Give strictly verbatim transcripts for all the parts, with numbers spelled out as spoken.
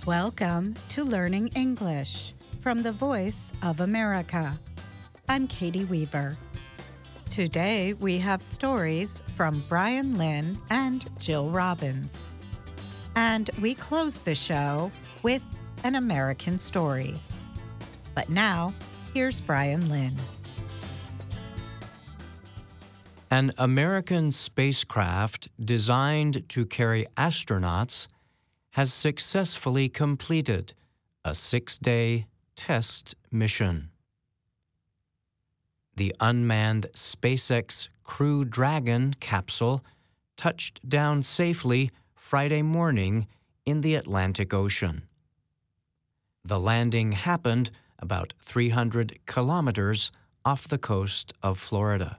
Welcome to Learning English from the Voice of America. I'm Katie Weaver. Today we have stories from Brian Lynn and Jill Robbins. And we close the show with an American story. But now, here's Brian Lynn. An American spacecraft designed to carry astronauts has successfully completed a six-day test mission. The unmanned SpaceX Crew Dragon capsule touched down safely Friday morning in the Atlantic Ocean. The landing happened about three hundred kilometers off the coast of Florida.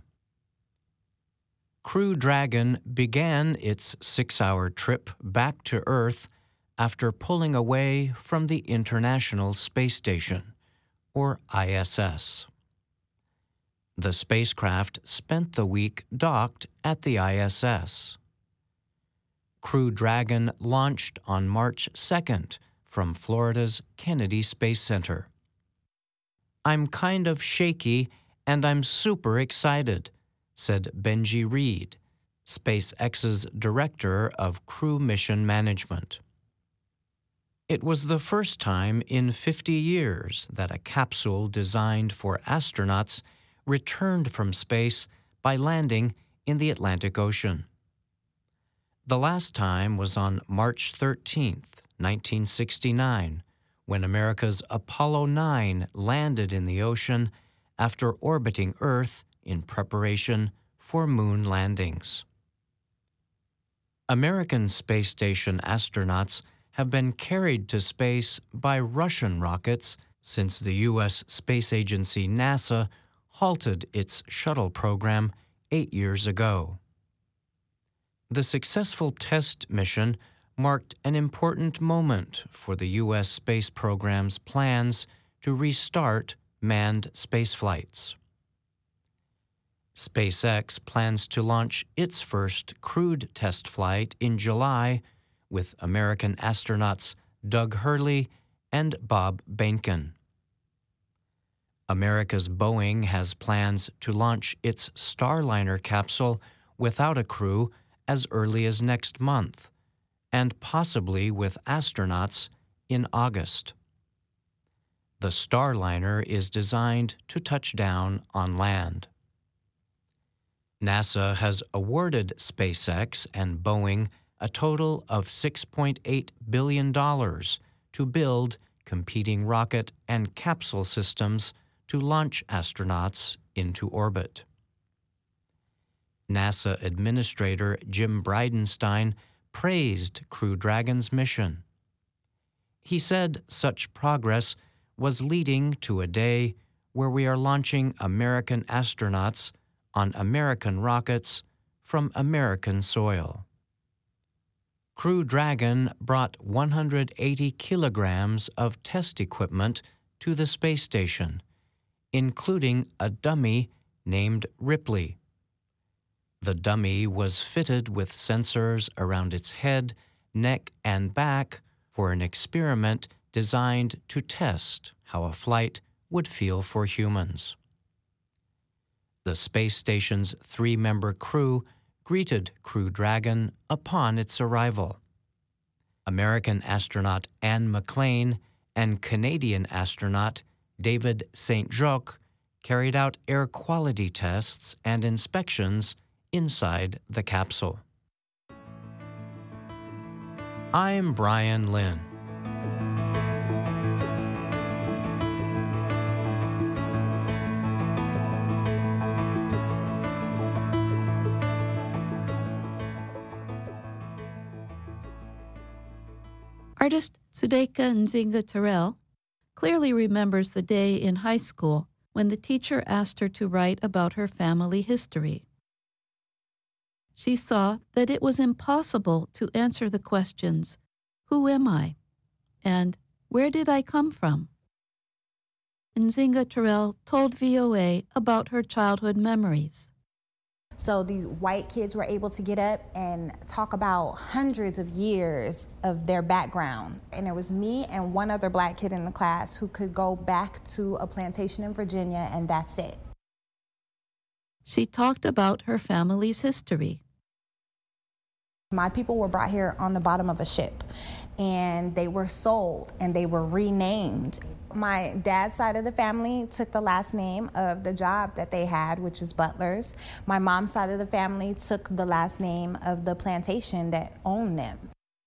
Crew Dragon began its six-hour trip back to Earth after pulling away from the International Space Station, or I S S. The spacecraft spent the week docked at the I S S. Crew Dragon launched on March second from Florida's Kennedy Space Center. "I'm kind of shaky and I'm super excited," said Benji Reed, SpaceX's Director of Crew Mission Management. It was the first time in fifty years that a capsule designed for astronauts returned from space by landing in the Atlantic Ocean. The last time was on March thirteenth, nineteen sixty-nine, when America's Apollo nine landed in the ocean after orbiting Earth in preparation for moon landings. American space station astronauts have been carried to space by Russian rockets since the U S space agency NASA halted its shuttle program eight years ago. The successful test mission marked an important moment for the U S space program's plans to restart manned spaceflights. SpaceX plans to launch its first crewed test flight in July with American astronauts Doug Hurley and Bob Behnken. America's Boeing has plans to launch its Starliner capsule without a crew as early as next month, and possibly with astronauts in August. The Starliner is designed to touch down on land. NASA has awarded SpaceX and Boeing a total of six point eight billion dollars to build competing rocket and capsule systems to launch astronauts into orbit. NASA Administrator Jim Bridenstine praised Crew Dragon's mission. He said such progress was leading to a day where we are launching American astronauts on American rockets from American soil. Crew Dragon brought one hundred eighty kilograms of test equipment to the space station, including a dummy named Ripley. The dummy was fitted with sensors around its head, neck, and back for an experiment designed to test how a flight would feel for humans. The space station's three-member crew greeted Crew Dragon upon its arrival. American astronaut Anne McClain and Canadian astronaut David Saint Jacques carried out air quality tests and inspections inside the capsule. I'm Brian Lynn. Artist Sudeika Nzinga Terrell clearly remembers the day in high school when the teacher asked her to write about her family history. She saw that it was impossible to answer the questions, "Who am I?" and "Where did I come from?" Nzinga Terrell told V O A about her childhood memories. So these white kids were able to get up and talk about hundreds of years of their background. And it was me and one other black kid in the class who could go back to a plantation in Virginia, and that's it. She talked about her family's history. My people were brought here on the bottom of a ship, and they were sold and they were renamed. My dad's side of the family took the last name of the job that they had, which is Butlers. My mom's side of the family took the last name of the plantation that owned them.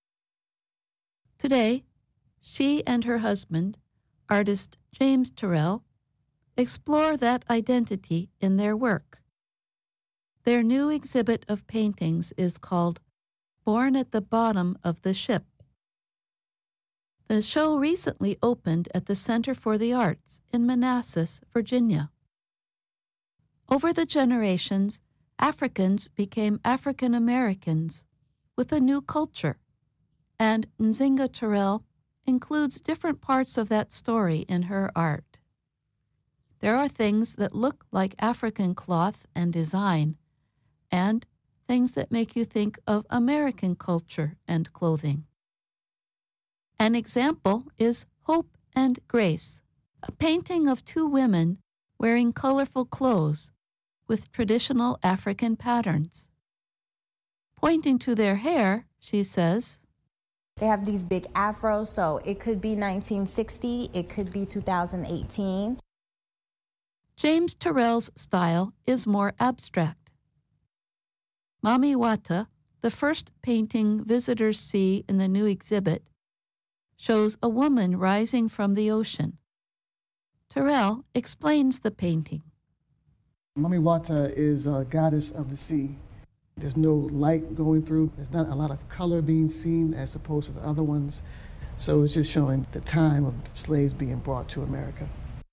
Today, she and her husband, artist James Turrell, explore that identity in their work. Their new exhibit of paintings is called Born at the Bottom of the Ship. The show recently opened at the Center for the Arts in Manassas, Virginia. Over the generations, Africans became African Americans with a new culture, and Nzinga Turrell includes different parts of that story in her art. There are things that look like African cloth and design, and things that make you think of American culture and clothing. An example is Hope and Grace, a painting of two women wearing colorful clothes with traditional African patterns. Pointing to their hair, she says, They have these big afros, so it could be nineteen sixty, it could be two thousand eighteen. James Turrell's style is more abstract. Mami Wata, the first painting visitors see in the new exhibit, shows a woman rising from the ocean. Turrell explains the painting. Mami Wata is a goddess of the sea. There's no light going through. There's not a lot of color being seen as opposed to the other ones. So it's just showing the time of slaves being brought to America.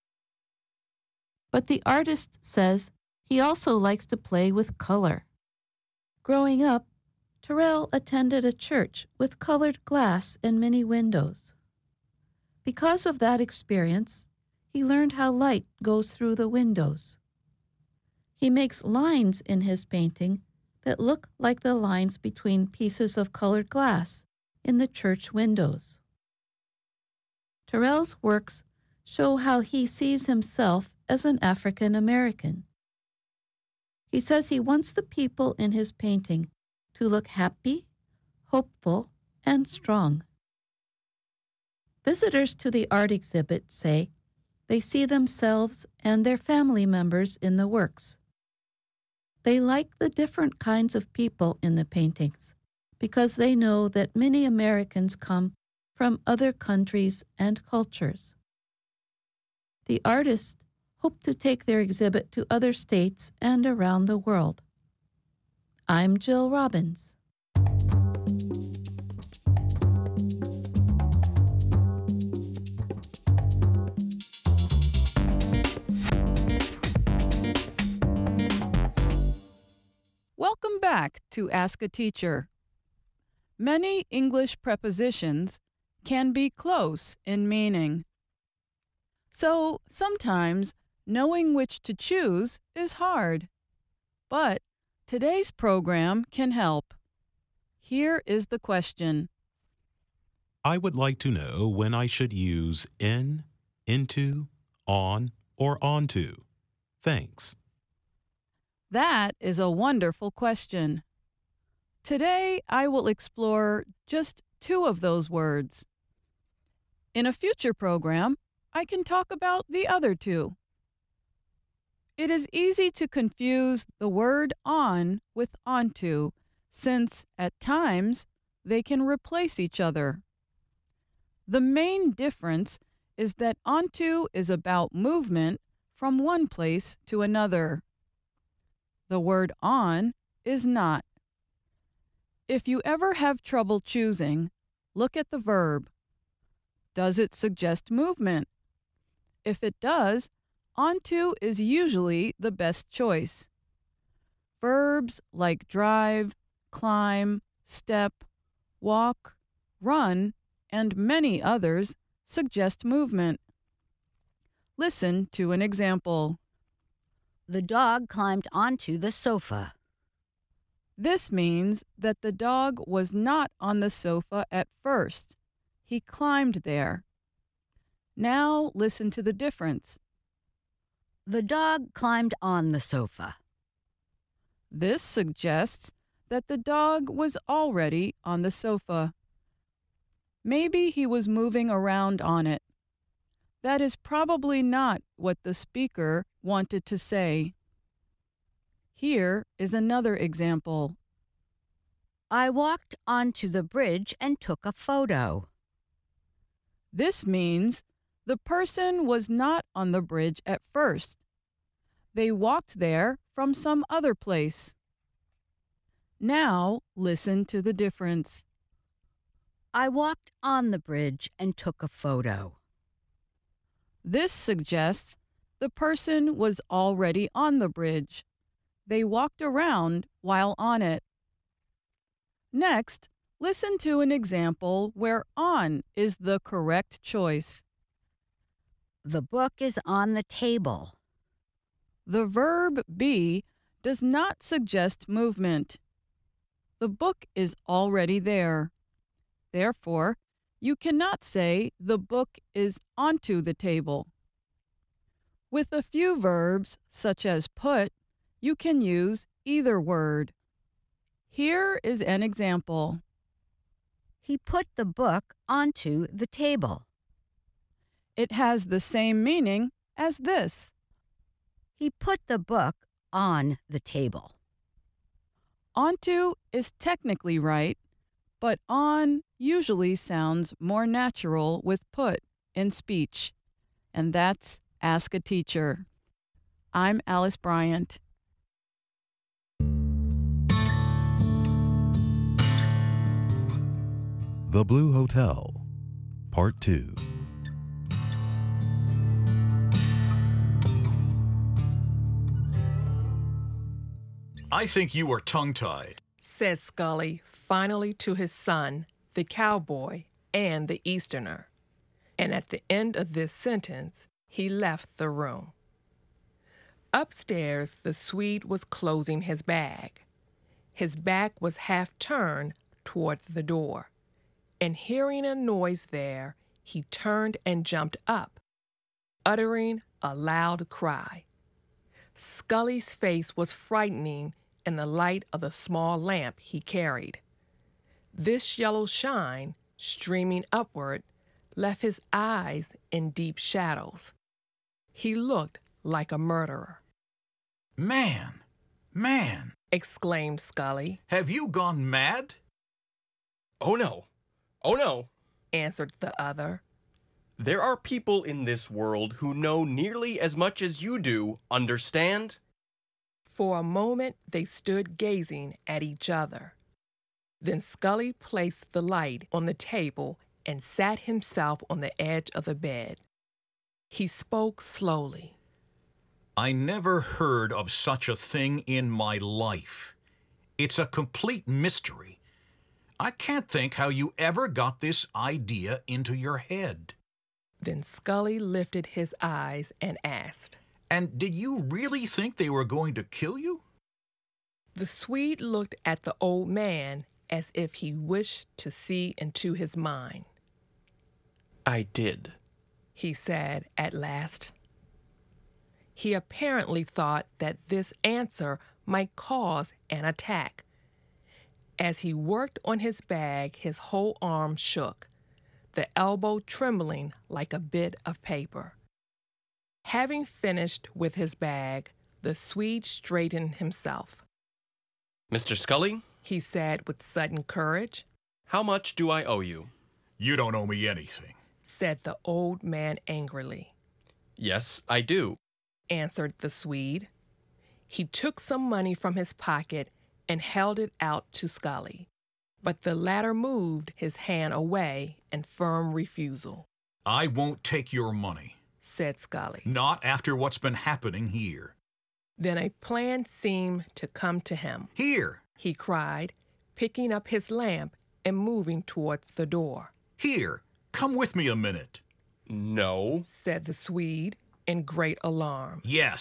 But the artist says he also likes to play with color. Growing up, Turrell attended a church with colored glass and many windows. Because of that experience, he learned how light goes through the windows. He makes lines in his painting that look like the lines between pieces of colored glass in the church windows. Turrell's works show how he sees himself as an African American. He says he wants the people in his painting to look happy, hopeful, and strong. Visitors to the art exhibit say they see themselves and their family members in the works. They like the different kinds of people in the paintings because they know that many Americans come from other countries and cultures. The artists hope to take their exhibit to other states and around the world. I'm Jill Robbins. Welcome back to Ask a Teacher. Many English prepositions can be close in meaning. So sometimes knowing which to choose is hard. But today's program can help. Here is the question. I would like to know when I should use in, into, on, or onto. Thanks. That is a wonderful question. Today, I will explore just two of those words. In a future program, I can talk about the other two. It is easy to confuse the word on with onto, since at times they can replace each other. The main difference is that onto is about movement from one place to another. The word on is not. If you ever have trouble choosing, look at the verb. Does it suggest movement? If it does, onto is usually the best choice. Verbs like drive, climb, step, walk, run, and many others suggest movement. Listen to an example. The dog climbed onto the sofa. This means that the dog was not on the sofa at first. He climbed there. Now listen to the difference. The dog climbed on the sofa. This suggests that the dog was already on the sofa. Maybe he was moving around on it. That is probably not what the speaker wanted to say. Here is another example. I walked onto the bridge and took a photo. This means the person was not on the bridge at first. They walked there from some other place. Now listen to the difference. I walked on the bridge and took a photo. This suggests the person was already on the bridge. They walked around while on it. Next, listen to an example where on is the correct choice. The book is on the table. The verb be does not suggest movement. The book is already there. Therefore, you cannot say the book is onto the table. With a few verbs, such as put, you can use either word. Here is an example. He put the book onto the table. It has the same meaning as this. He put the book on the table. Onto is technically right, but on usually sounds more natural with put in speech. And that's Ask a Teacher. I'm Alice Bryant. The Blue Hotel, Part two. I think you are tongue-tied, says Scully finally to his son, the cowboy, and the Easterner. And at the end of this sentence, he left the room. Upstairs, the Swede was closing his bag. His back was half turned towards the door, and hearing a noise there, he turned and jumped up, uttering a loud cry. Scully's face was frightening in the light of the small lamp he carried. This yellow shine, streaming upward, left his eyes in deep shadows. He looked like a murderer. Man, man, exclaimed Scully. Have you gone mad? Oh no, oh no, answered the other. There are people in this world who know nearly as much as you do, understand? For a moment they stood gazing at each other. Then Scully placed the light on the table and sat himself on the edge of the bed. He spoke slowly. I never heard of such a thing in my life. It's a complete mystery. I can't think how you ever got this idea into your head. Then Scully lifted his eyes and asked, And did you really think they were going to kill you? The Swede looked at the old man as if he wished to see into his mind. I did, he said at last. He apparently thought that this answer might cause an attack. As he worked on his bag, his whole arm shook, the elbow trembling like a bit of paper. Having finished with his bag, the Swede straightened himself. Mister Scully, he said with sudden courage. How much do I owe you? You don't owe me anything, said the old man angrily. Yes, I do, answered the Swede. He took some money from his pocket and held it out to Scully, but the latter moved his hand away in firm refusal. I won't take your money, said Scully. Not after what's been happening here. Then a plan seemed to come to him. Here, he cried, picking up his lamp and moving towards the door. Here, come with me a minute. No, said the Swede in great alarm. Yes,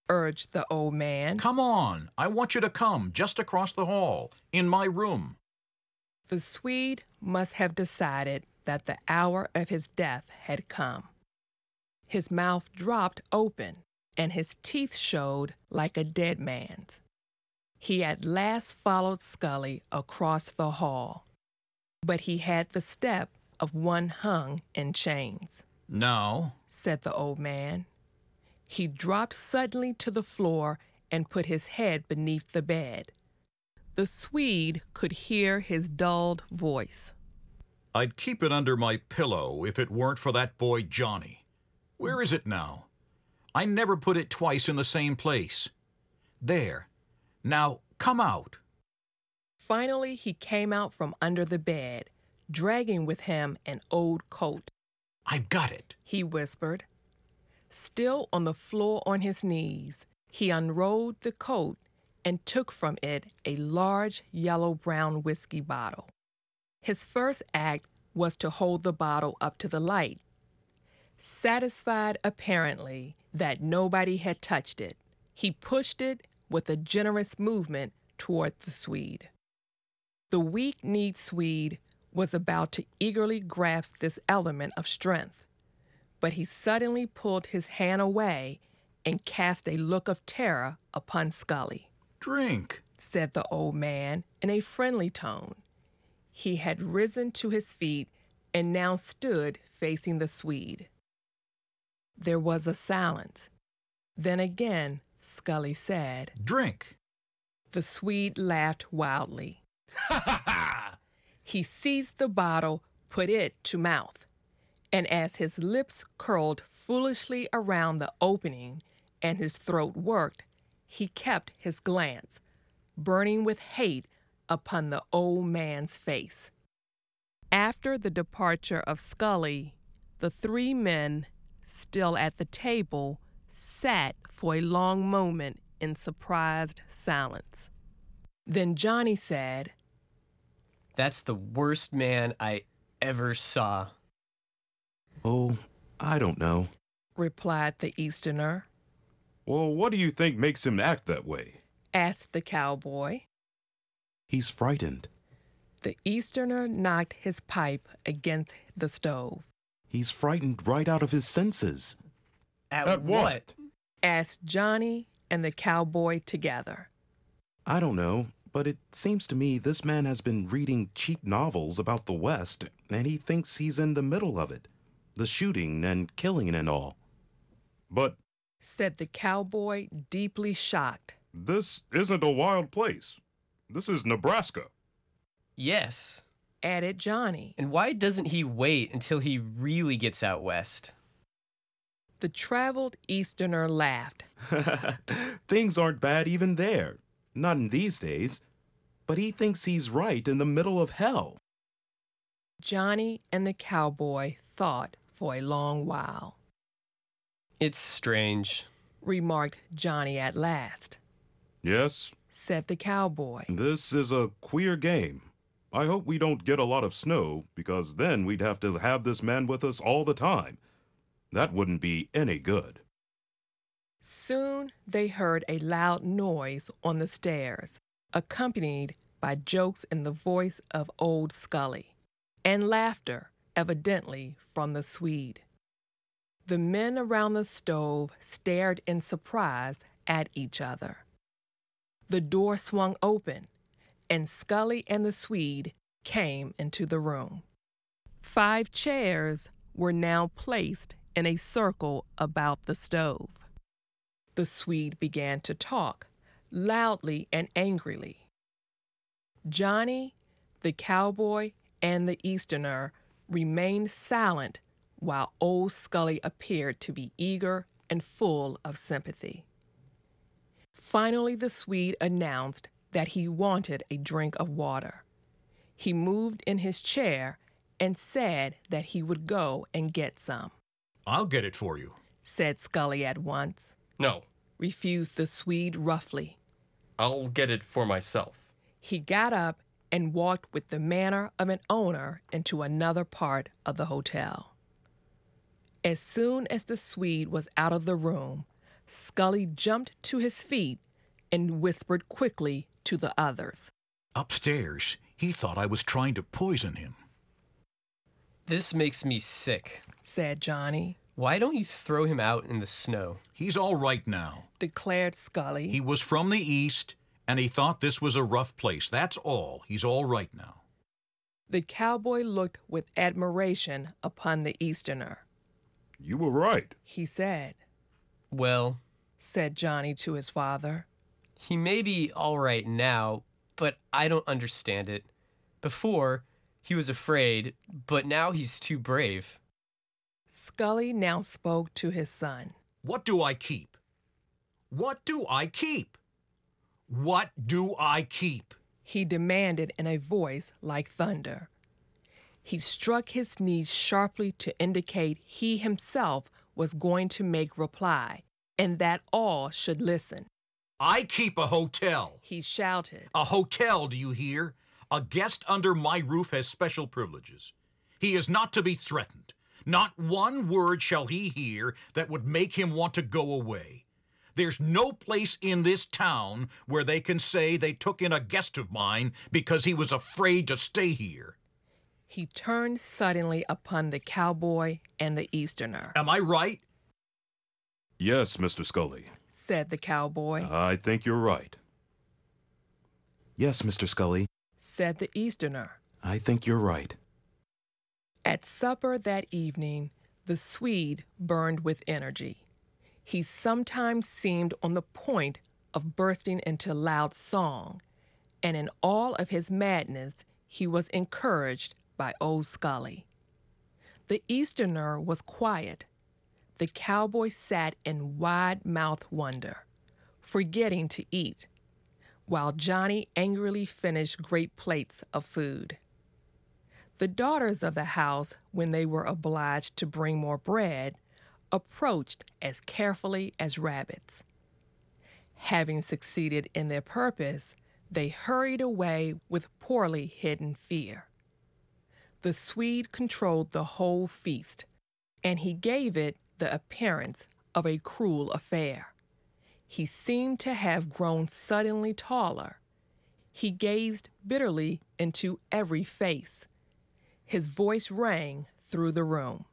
urged the old man. Come on, I want you to come just across the hall, in my room. The Swede must have decided that the hour of his death had come. His mouth dropped open, and his teeth showed like a dead man's. He at last followed Scully across the hall, but he had the step of one hung in chains. Now, said the old man. He dropped suddenly to the floor and put his head beneath the bed. The Swede could hear his dulled voice. I'd keep it under my pillow if it weren't for that boy Johnny. Where is it now? I never put it twice in the same place. There. Now, come out. Finally, he came out from under the bed, dragging with him an old coat. I've got it, he whispered. Still on the floor on his knees, he unrolled the coat and took from it a large yellow-brown whiskey bottle. His first act was to hold the bottle up to the light. Satisfied, apparently, that nobody had touched it, he pushed it with a generous movement toward the Swede. The weak-kneed Swede was about to eagerly grasp this element of strength, but he suddenly pulled his hand away and cast a look of terror upon Scully. Drink, said the old man in a friendly tone. He had risen to his feet and now stood facing the Swede. There was a silence. Then again, Scully said, Drink. The Swede laughed wildly. Ha ha ha! He seized the bottle, put it to mouth, and as his lips curled foolishly around the opening and his throat worked, he kept his glance, burning with hate, upon the old man's face. After the departure of Scully, the three men, still at the table, sat for a long moment in surprised silence. Then Johnny said, That's the worst man I ever saw. Oh, I don't know, replied the Easterner. Well, what do you think makes him act that way? Asked the cowboy. He's frightened. The Easterner knocked his pipe against the stove. He's frightened right out of his senses. At, At what? what? Asked Johnny and the cowboy together. I don't know, but it seems to me this man has been reading cheap novels about the West, and he thinks he's in the middle of it. The shooting and killing and all. But, said the cowboy, deeply shocked, this isn't a wild place. This is Nebraska. Yes, added Johnny. And why doesn't he wait until he really gets out west? The traveled Easterner laughed. Things aren't bad even there. Not in these days. But he thinks he's right in the middle of hell. Johnny and the cowboy thought for a long while. It's strange, remarked Johnny at last. Yes, said the cowboy. This is a queer game. I hope we don't get a lot of snow, because then we'd have to have this man with us all the time. That wouldn't be any good. Soon they heard a loud noise on the stairs, accompanied by jokes in the voice of old Scully, and laughter, evidently from the Swede. The men around the stove stared in surprise at each other. The door swung open, and Scully and the Swede came into the room. Five chairs were now placed in a circle about the stove. The Swede began to talk, loudly and angrily. Johnny, the cowboy, and the Easterner remained silent while old Scully appeared to be eager and full of sympathy. Finally, the Swede announced that he wanted a drink of water. He moved in his chair and said that he would go and get some. I'll get it for you, said Scully at once. No, refused the Swede roughly. I'll get it for myself. He got up and walked with the manner of an owner into another part of the hotel. As soon as the Swede was out of the room, Scully jumped to his feet and whispered quickly to the others. Upstairs, he thought I was trying to poison him. This makes me sick, said Johnny. Why don't you throw him out in the snow? He's all right now, declared Scully. He was from the East, and he thought this was a rough place. That's all. He's all right now. The cowboy looked with admiration upon the Easterner. You were right, he said. Well, said Johnny to his father. He may be all right now, but I don't understand it. Before, he was afraid, but now he's too brave. Scully now spoke to his son. What do I keep? What do I keep? What do I keep? He demanded in a voice like thunder. He struck his knees sharply to indicate he himself was going to make reply, and that all should listen. I keep a hotel, he shouted. A hotel, do you hear? A guest under my roof has special privileges. He is not to be threatened. Not one word shall he hear that would make him want to go away. There's no place in this town where they can say they took in a guest of mine because he was afraid to stay here. He turned suddenly upon the cowboy and the Easterner. Am I right? Yes, Mister Scully, said the cowboy. I think you're right. Yes, Mister Scully, said the Easterner. I think you're right. At supper that evening, the Swede burned with energy. He sometimes seemed on the point of bursting into loud song, and in all of his madness, he was encouraged by old Scully. The Easterner was quiet. The cowboy sat in wide-mouthed wonder, forgetting to eat, while Johnny angrily finished great plates of food. The daughters of the house, when they were obliged to bring more bread, approached as carefully as rabbits. Having succeeded in their purpose, they hurried away with poorly hidden fear. The Swede controlled the whole feast, and he gave it the appearance of a cruel affair. He seemed to have grown suddenly taller. He gazed bitterly into every face. His voice rang through the room.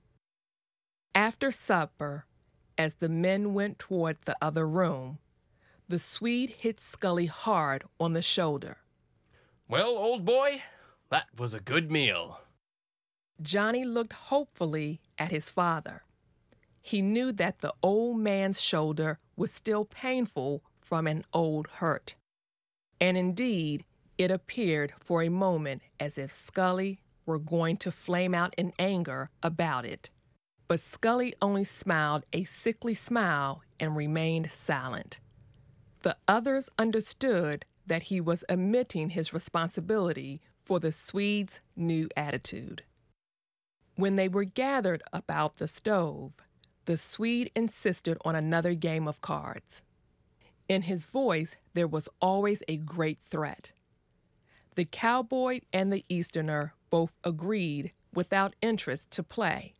After supper, as the men went toward the other room, the Swede hit Scully hard on the shoulder. Well, old boy, that was a good meal. Johnny looked hopefully at his father. He knew that the old man's shoulder was still painful from an old hurt. And indeed, it appeared for a moment as if Scully were going to flame out in anger about it. But Scully only smiled a sickly smile and remained silent. The others understood that he was admitting his responsibility for the Swede's new attitude. When they were gathered about the stove, the Swede insisted on another game of cards. In his voice, there was always a great threat. The cowboy and the Easterner both agreed without interest to play.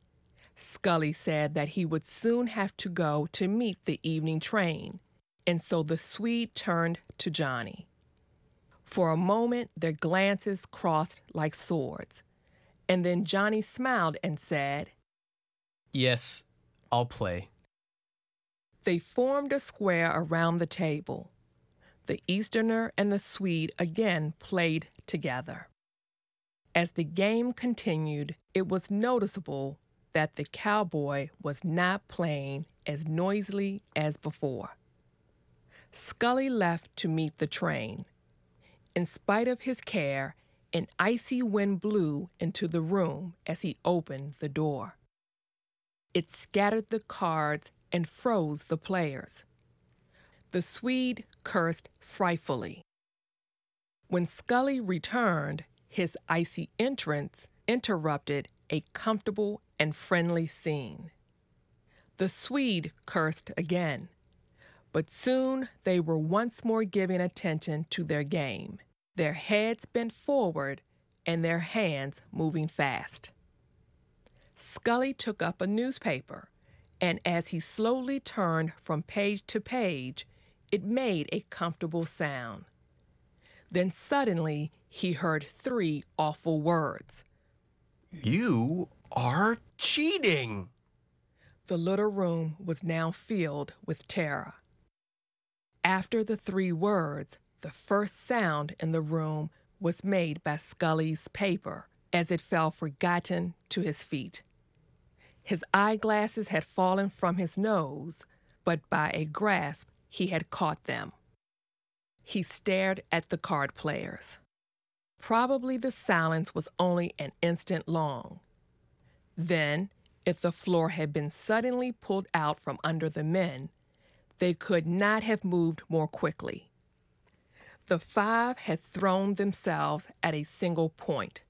Scully said that he would soon have to go to meet the evening train, and so the Swede turned to Johnny. For a moment, their glances crossed like swords, and then Johnny smiled and said, Yes, I'll play. They formed a square around the table. The Easterner and the Swede again played together. As the game continued, it was noticeable that the cowboy was not playing as noisily as before. Scully left to meet the train. In spite of his care, an icy wind blew into the room as he opened the door. It scattered the cards and froze the players. The Swede cursed frightfully. When Scully returned, his icy entrance interrupted a comfortable and friendly scene. The Swede cursed again, but soon they were once more giving attention to their game, their heads bent forward and their hands moving fast. Scully took up a newspaper and as he slowly turned from page to page, it made a comfortable sound. Then suddenly he heard three awful words. You are cheating. The little room was now filled with terror. After the three words, the first sound in the room was made by Scully's paper as it fell forgotten to his feet. His eyeglasses had fallen from his nose, but by a grasp he had caught them. He stared at the card players. Probably the silence was only an instant long. Then, if the floor had been suddenly pulled out from under the men, they could not have moved more quickly. The five had thrown themselves at a single point.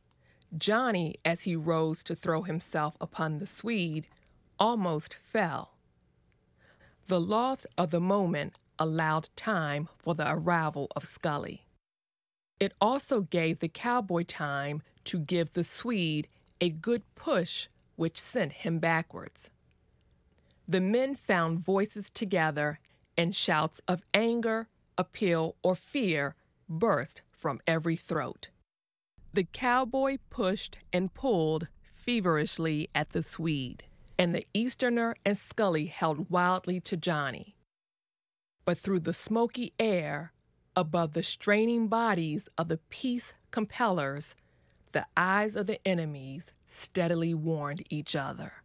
Johnny, as he rose to throw himself upon the Swede, almost fell. The loss of the moment allowed time for the arrival of Scully. It also gave the cowboy time to give the Swede a good push, which sent him backwards. The men found voices together, and shouts of anger, appeal, or fear burst from every throat. The cowboy pushed and pulled feverishly at the Swede, and the Easterner and Scully held wildly to Johnny. But through the smoky air, above the straining bodies of the peace compellers, the eyes of the enemies steadily warned each other.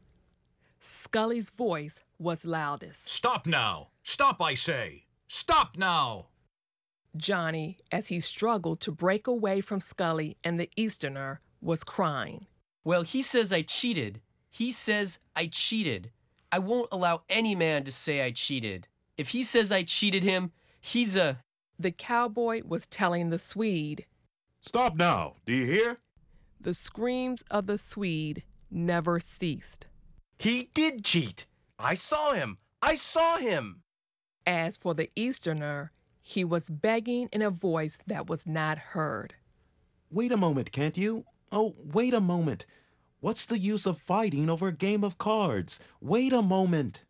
Scully's voice was loudest. Stop now! Stop, I say! Stop now! Johnny, as he struggled to break away from Scully and the Easterner, was crying. Well, he says I cheated. He says I cheated. I won't allow any man to say I cheated. If he says I cheated him, he's a... The cowboy was telling the Swede. Stop now, do you hear? The screams of the Swede never ceased. He did cheat. I saw him. I saw him. As for the Easterner, he was begging in a voice that was not heard. Wait a moment, can't you? Oh, wait a moment. What's the use of fighting over a game of cards? Wait a moment.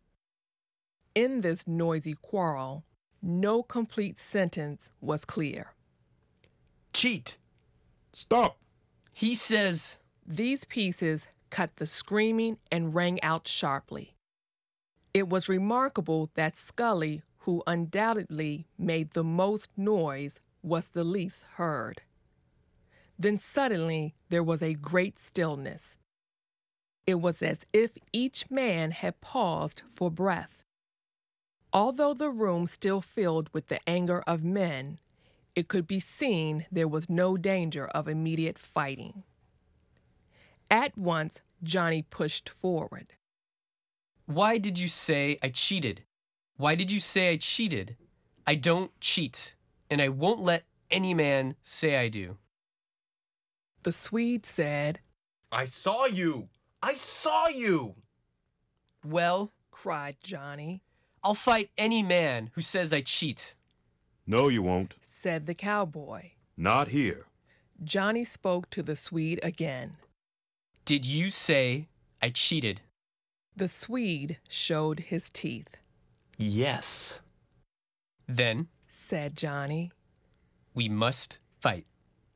In this noisy quarrel, no complete sentence was clear. Cheat. Stop. He says... These pieces cut the screaming and rang out sharply. It was remarkable that Scully, who undoubtedly made the most noise, was the least heard. Then suddenly there was a great stillness. It was as if each man had paused for breath. Although the room still filled with the anger of men, it could be seen there was no danger of immediate fighting. At once, Johnny pushed forward. Why did you say I cheated? Why did you say I cheated? I don't cheat, and I won't let any man say I do. The Swede said, I saw you. I saw you. Well, cried Johnny, I'll fight any man who says I cheat. No, you won't, said the cowboy. Not here. Johnny spoke to the Swede again. Did you say I cheated? The Swede showed his teeth. Yes. Then, said Johnny, we must fight.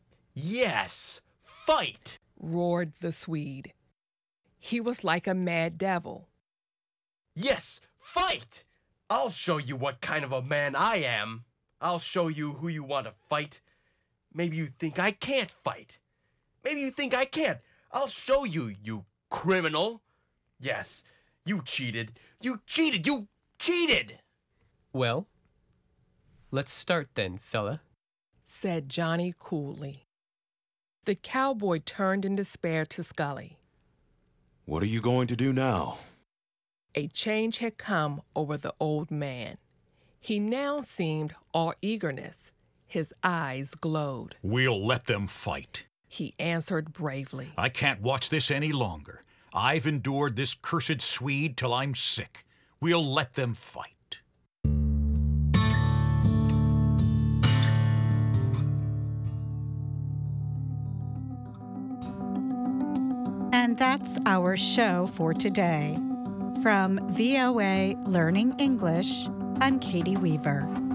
Yes, fight, roared the Swede. He was like a mad devil. Yes, fight! I'll show you what kind of a man I am. I'll show you who you want to fight. Maybe you think I can't fight. Maybe you think I can't. I'll show you, you criminal. Yes, you cheated. You cheated. You cheated. Well, let's start then, fella, said Johnny coolly. The cowboy turned in despair to Scully. What are you going to do now? A change had come over the old man. He now seemed all eagerness. His eyes glowed. We'll let them fight, he answered bravely. I can't watch this any longer. I've endured this cursed Swede till I'm sick. We'll let them fight. And that's our show for today. From V O A Learning English, I'm Katie Weaver.